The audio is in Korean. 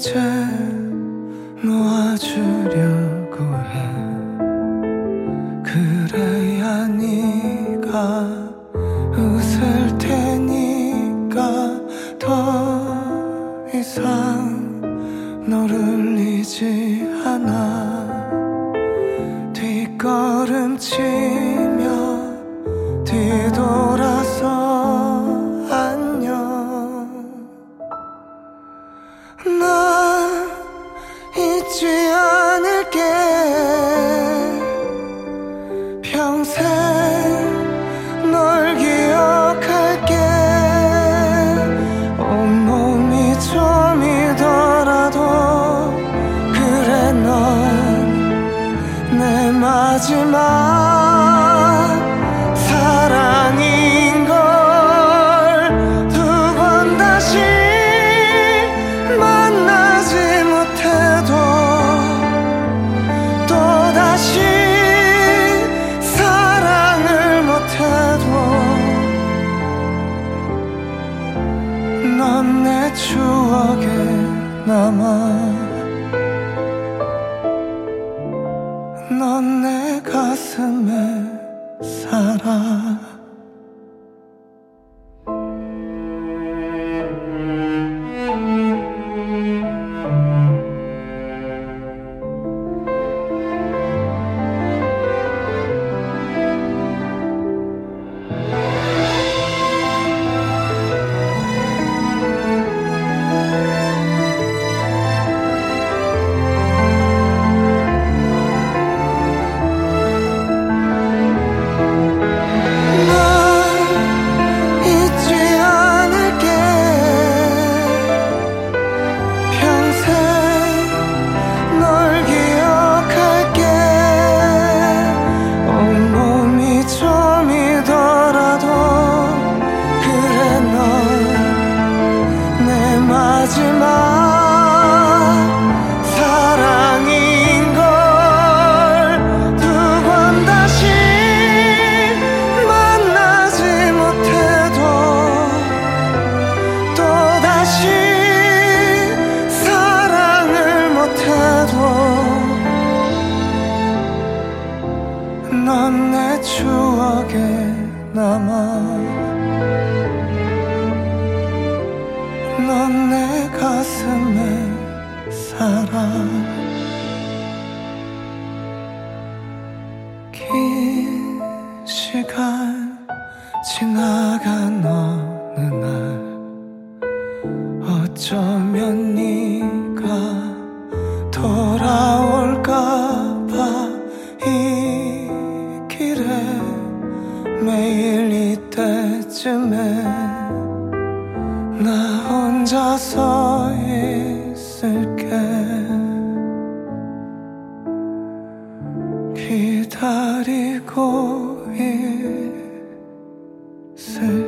이제 놓아주려고 해. 그래야 네가 웃을 테니까 더 이상 너를 잊지 않아. 뒷걸음치며 뒤돌아서 안녕. 난 잊지 않을게. 평생 널 기억할게. 온몸이 좀이더라도 그래 넌 내 마지막 사랑인 걸. 두 번 다시 만나지 못해도 또다시 사랑을 못해도 넌 내 추억에 남아. 넌 내 가슴에 살아. 마지막 사랑인 걸. 두 번 다시 만나지 못해도 또다시 사랑을 못해도 넌 내 추억에 남아. 넌 내 가슴에 살아. 긴 시간 지나간 어느 날 어쩌면 네가 돌아올까봐 이 길에 매일 이때쯤에 나 혼자 서 있을게. 기다리고 있을게.